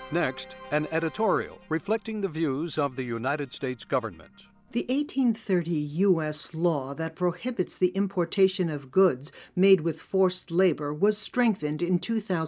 Next, an editorial reflecting the views of the United States government. The 1830 U.S. law that prohibits the importation of goods made with forced labor was strengthened in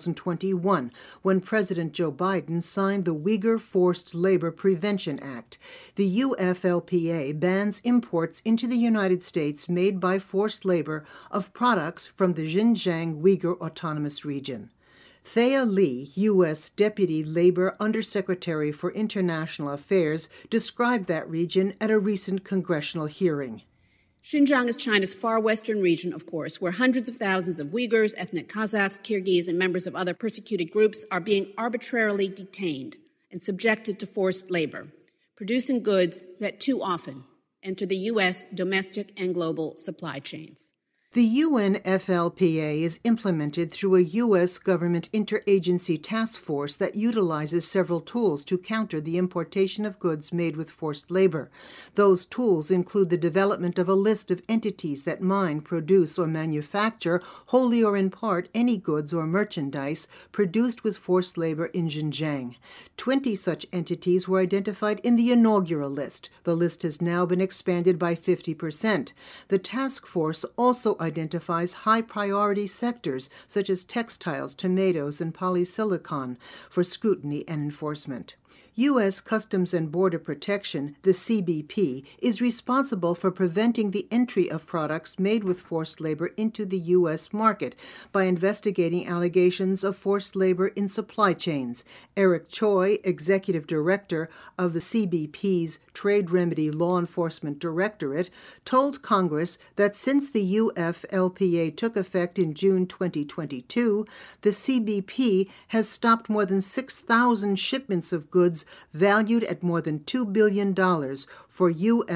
2021 when President Joe Biden signed the Uyghur Forced Labor Prevention Act. The UFLPA bans imports into the United States made by forced labor of products from the Xinjiang Uyghur Autonomous Region. Thea Lee, U.S. Deputy Labor Undersecretary for International Affairs, described that region at a recent congressional hearing. Xinjiang is China's far western region, of course, where hundreds of thousands of Uyghurs, ethnic Kazakhs, Kyrgyz, and members of other persecuted groups are being arbitrarily detained and subjected to forced labor, producing goods that too often enter the U.S. domestic and global supply chains. The UNFLPA is implemented through a U.S. government interagency task force that utilizes several tools to counter the importation of goods made with forced labor. Those tools include the development of a list of entities that mine, produce, or manufacture, wholly or in part, any goods or merchandise produced with forced labor in Xinjiang. 20 such entities were identified in the inaugural list. The list has now been expanded by 50%. The task force also identifies high-priority sectors such as textiles, tomatoes, and polysilicon for scrutiny and enforcement. U.S. Customs and Border Protection, the CBP, is responsible for preventing the entry of products made with forced labor into the U.S. market by investigating allegations of forced labor in supply chains. Eric Choi, Executive Director of the CBP's Trade Remedy Law Enforcement Directorate, told Congress that since the UFLPA took effect in June 2022, the CBP has stopped more than 6,000 shipments of goods valued at more than $2 billion for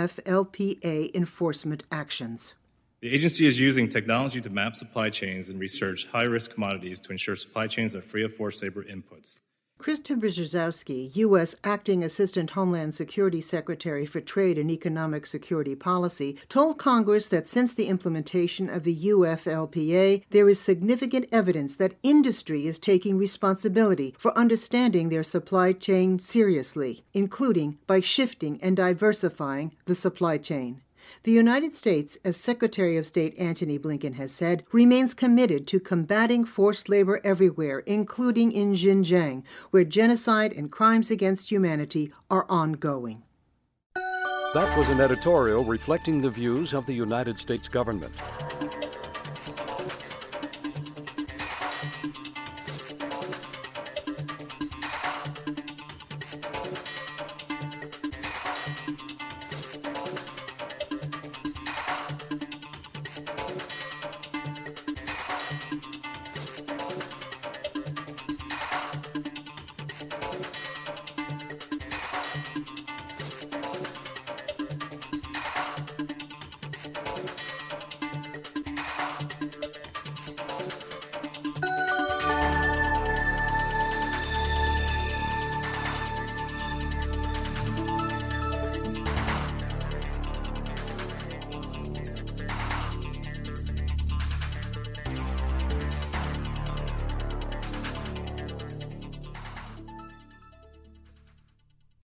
UFLPA enforcement actions. The agency is using technology to map supply chains and research high-risk commodities to ensure supply chains are free of forced labor inputs. Krista Brzezowski, U.S. Acting Assistant Homeland Security Secretary for Trade and Economic Security Policy, told Congress that since the implementation of the UFLPA, there is significant evidence that industry is taking responsibility for understanding their supply chain seriously, including by shifting and diversifying the supply chain. The United States, as Secretary of State Antony Blinken has said, remains committed to combating forced labor everywhere, including in Xinjiang, where genocide and crimes against humanity are ongoing. That was an editorial reflecting the views of the United States government.